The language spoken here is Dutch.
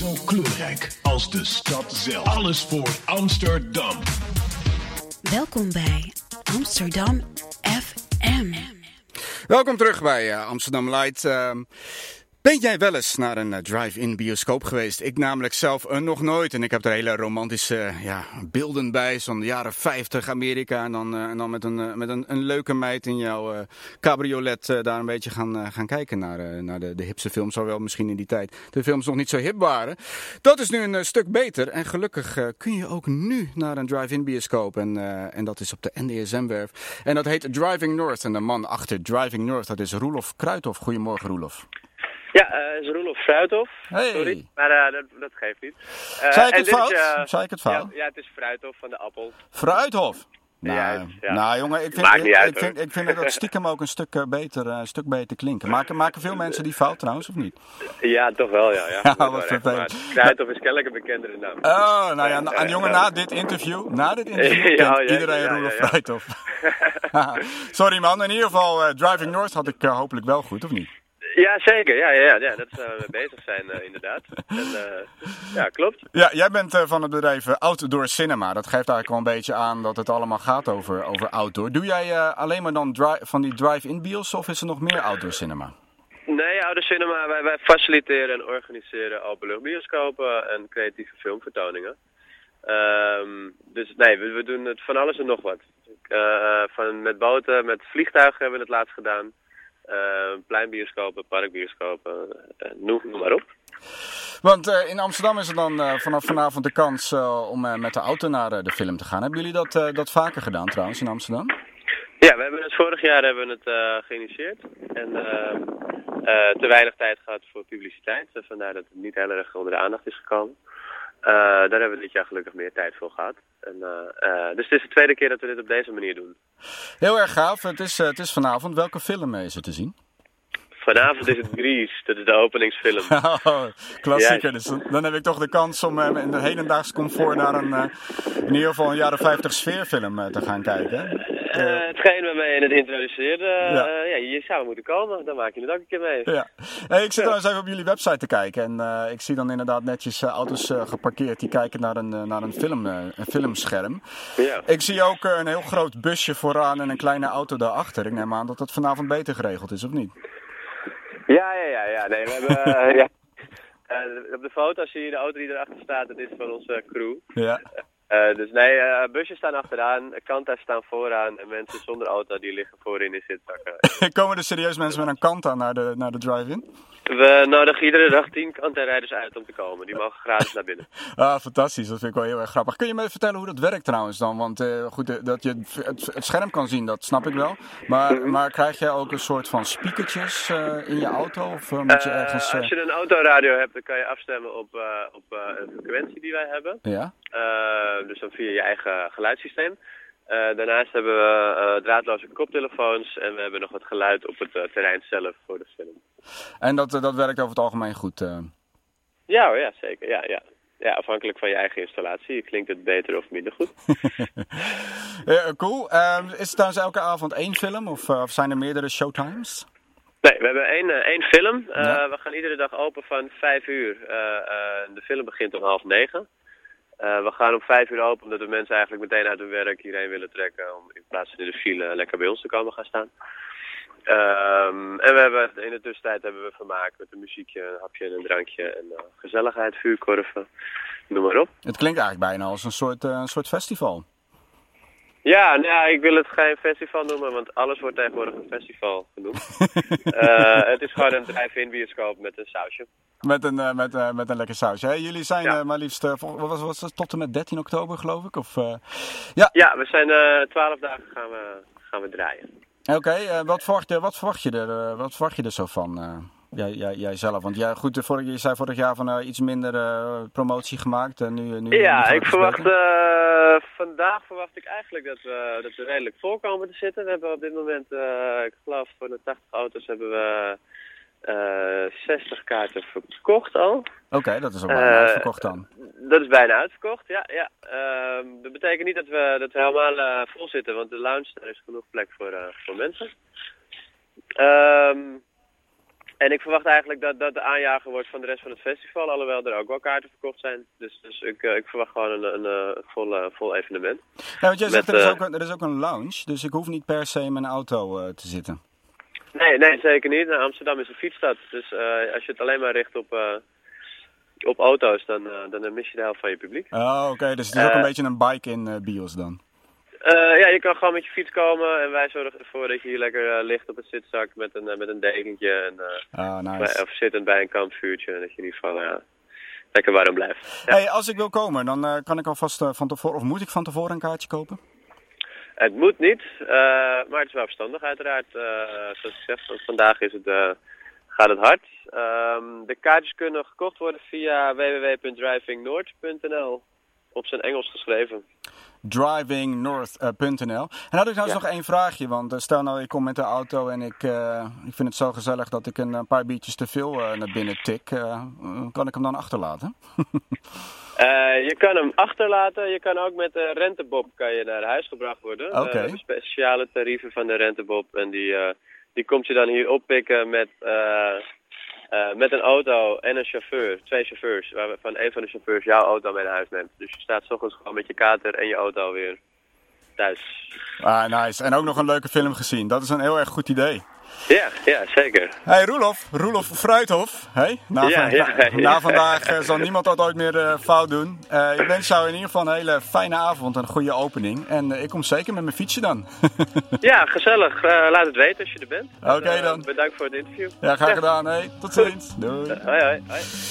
Zo kleurrijk als de stad zelf. Alles voor Amsterdam. Welkom bij Amsterdam FM. Welkom terug bij Amsterdam Light. Ben jij wel eens naar een drive-in bioscoop geweest? Ik namelijk zelf nog nooit. En ik heb er hele romantische beelden bij. Zo'n jaren 50 Amerika. En dan met een leuke meid in jouw cabriolet daar een beetje gaan kijken naar de hipste films. Zowel misschien in die tijd de films nog niet zo hip waren. Dat is nu een stuk beter. En gelukkig kun je ook nu naar een drive-in bioscoop. En dat is op de NDSM-werf. En dat heet Driving North. En de man achter Driving North, dat is Roelof Kruithof. Goedemorgen, Roelof. Ja, is Roelof Fruithof. Hey. Sorry, maar dat geeft niet. Zei ik het fout? Zei ik het fout? Ja, het is Fruithof van de appel. Fruithof? Ja. Nou jongen, ik vind dat stiekem ook een stuk beter klinken. Maken veel mensen die fout trouwens, of niet? Ja, toch wel, ja. Ja, wat vervelend. Fruithof is kennelijk een bekendere naam. Oh, nou ja, en jongen, na dit interview kent iedereen Roelof Fruithof. Sorry man, in ieder geval Driving North had ik hopelijk wel goed, of niet? Ja, zeker. Ja, dat zou we bezig zijn, inderdaad. En, ja, klopt. Ja, jij bent van het bedrijf Outdoor Cinema. Dat geeft eigenlijk wel een beetje aan dat het allemaal gaat over outdoor. Doe jij alleen maar dan van die drive-in bios of is er nog meer outdoor cinema? Nee, Outdoor Cinema, wij faciliteren en organiseren openluchtbioscopen en creatieve filmvertoningen. Dus nee, we doen het van alles en nog wat. Met boten, met vliegtuigen hebben we het laatst gedaan. Pleinbioscopen, parkbioscopen, noem maar op. Want in Amsterdam is er dan vanaf vanavond de kans om met de auto naar de film te gaan. Hebben jullie dat vaker gedaan trouwens in Amsterdam? Ja, we hebben het vorig jaar geïnitieerd. En te weinig tijd gehad voor publiciteit. Vandaar dat het niet heel erg onder de aandacht is gekomen. Daar hebben we dit jaar gelukkig meer tijd voor gehad. Dus het is de tweede keer dat we dit op deze manier doen. Heel erg gaaf. Het is vanavond. Welke film is er te zien? Vanavond is het Grease. Dat is de openingsfilm. Oh, klassieker. Dus dan heb ik toch de kans om in de hedendaags comfort naar in ieder geval een jaren 50 sfeerfilm te gaan kijken. Hetgeen waarmee je het introduceerde, je zou moeten komen. Dan maak je het ook een keer mee. Ja. Hey, ik zit trouwens even op jullie website te kijken. En ik zie dan inderdaad netjes auto's geparkeerd die kijken naar een filmscherm. Ja. Ik zie ook een heel groot busje vooraan en een kleine auto daarachter. Ik neem aan dat dat vanavond beter geregeld is, of niet? Ja. Nee, we hebben... op de foto zie je de auto die erachter staat. Dat is van onze crew. Ja. Dus nee, busjes staan achteraan, Kanta's staan vooraan en mensen zonder auto die liggen voorin in zitzakken. Komen er serieus mensen met een Kanta naar de drive-in? We nodigen iedere dag 10 Kanta-rijders uit om te komen. Die mogen gratis naar binnen. Ah, fantastisch. Dat vind ik wel heel erg grappig. Kun je me vertellen hoe dat werkt trouwens dan? Want goed, dat je het scherm kan zien, dat snap ik wel. Maar krijg jij ook een soort van speakertjes in je auto? Of moet je ergens... Als je een autoradio hebt, dan kan je afstemmen op een frequentie die wij hebben. Ja. Dus dan via je eigen geluidssysteem. Daarnaast hebben we draadloze koptelefoons en we hebben nog wat geluid op het terrein zelf voor de film. En dat werkt over het algemeen goed? Ja hoor, ja zeker. Ja, afhankelijk van je eigen installatie klinkt het beter of minder goed. Cool. Is het trouwens elke avond één film of zijn er meerdere showtimes? Nee, we hebben één film. Ja. We gaan iedere dag open van 5 uur. De film begint om 8:30. We gaan om 5 uur open omdat we mensen eigenlijk meteen uit hun werk hierheen willen trekken. Om in plaats van in de file lekker bij ons te komen gaan staan. En we hebben in de tussentijd hebben we vermaak met een muziekje, een hapje en een drankje. En gezelligheid, vuurkorven, noem maar op. Het klinkt eigenlijk bijna als een soort festival. Ja, nou, ik wil het geen festival noemen, want alles wordt tegenwoordig een festival genoemd. Het is gewoon een drive-in bioscoop met een sausje. Met een lekker sausje. Hey, jullie zijn maar liefst, was het tot en met 13 oktober geloof ik? Of, ja, we zijn 12 dagen gaan we draaien. Oké, wat verwacht je er zo van? Jijzelf, want je zei vorig jaar van iets minder promotie gemaakt. Nu ja, ik verwacht, vandaag verwacht ik eigenlijk dat we redelijk vol komen te zitten. We hebben op dit moment, ik geloof voor de 80 auto's hebben we 60 kaarten verkocht al. Oké, dat is ook bijna uitverkocht dan. Dat is bijna uitverkocht, ja. Dat betekent niet dat we helemaal vol zitten, want de lounge, daar is genoeg plek voor mensen. En ik verwacht eigenlijk dat dat de aanjager wordt van de rest van het festival, alhoewel er ook wel kaarten verkocht zijn. Dus ik verwacht gewoon een vol evenement. Ja, want jij zegt er is ook een lounge, dus ik hoef niet per se in mijn auto te zitten. Nee, zeker niet. Nou, Amsterdam is een fietsstad, dus als je het alleen maar richt op auto's, dan mis je de helft van je publiek. Oh, oké, dus het is ook een beetje een bike in bios dan? Ja, je kan gewoon met je fiets komen en wij zorgen ervoor dat je hier lekker ligt op het zitzak met een dekentje. Nice. Of zittend bij een kampvuurtje, dat je in ieder geval lekker warm blijft. Ja. Hey, als ik wil komen, dan kan ik alvast van tevoren, of moet ik van tevoren een kaartje kopen? Het moet niet, maar het is wel verstandig uiteraard. Zoals ik zeg, vandaag gaat het hard. De kaartjes kunnen gekocht worden via www.drivingnorth.nl, op zijn Engels geschreven. drivingnorth.nl. En had ik nou nog één vraagje, want stel nou ik kom met de auto en ik vind het zo gezellig dat ik een paar biertjes te veel naar binnen tik. Kan ik hem dan achterlaten? Je kan hem achterlaten, je kan ook met de rentebob naar huis gebracht worden. Okay. We hebben speciale tarieven van de rentebob en die komt je dan hier oppikken met een auto en een chauffeur, 2 chauffeurs, waarvan een van de chauffeurs jouw auto mee naar huis neemt. Dus je staat 's ochtends gewoon met je kater en je auto weer thuis. Ah, nice. En ook nog een leuke film gezien. Dat is een heel erg goed idee. Ja, zeker. Hey Roelof Fruithof. Hey? Na vandaag zal niemand dat ooit meer fout doen. Ik wens jou in ieder geval een hele fijne avond en een goede opening. En ik kom zeker met mijn fietsje dan. Ja, gezellig. Laat het weten als je er bent. Oké dan. Bedankt voor het interview. Ja, graag gedaan. Hey, tot ziens. Doei. Hoi.